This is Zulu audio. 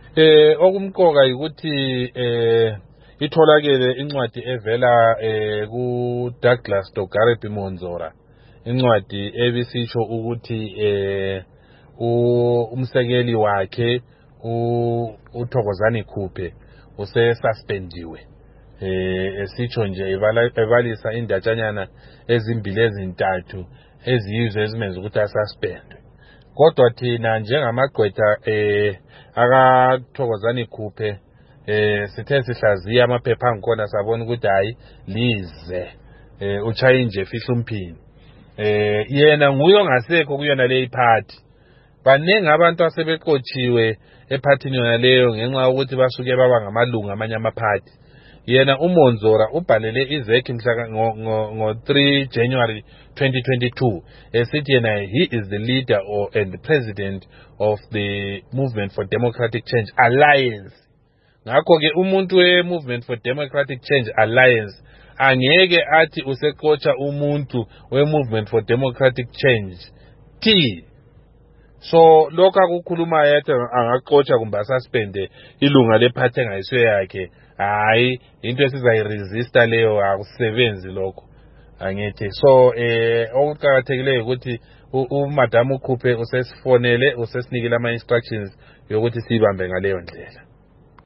Okumqoka ukuthi itholakele incwadi evela ku Douglas Dogarty Monzora, incwadi ebisisho ukuthi umsekeli wakhe uThokozani Khuphe usesuspendiwe. Esitsho nje ebalisa indatshanyana ezimbili ezintathu eziyizo ezimenza ukuthi asuspendwe. Kodwa thina njengamagqwetha akaThokozani Khuphe sithe sihlaziya amaphepha angikhona sabona ukuthi hayi lize uchaye nje fihla umphini. Yena nguye ongasekho kuyona le party. Baningi abantu asebeqotshiwe ephathini yona leyo ngenxa ukuthi basuke baba ngamalunga amanye amaphathi. Yena uMonzora ubhalele iZEC ngo 3 January 2022 esithi yena he is the leader and the president of the Movement for Democratic Change Alliance. Ngakho ke umuntu we-Movement for Democratic Change Alliance angeke athi useqotsha umuntu we-Movement for Democratic Change T. So lokho akukhuluma yethu angaqotsha kumbe asuspende ilunga lephathi engayisiyo yakhe. Hayi into esizayiresista leyo akusebenzi lokho angithi. So okuqhakathekileyo ukuthi uMadam Khuphe usesifonele usesinikile ama instructions yokuthi sibambe ngaleyo ndlela.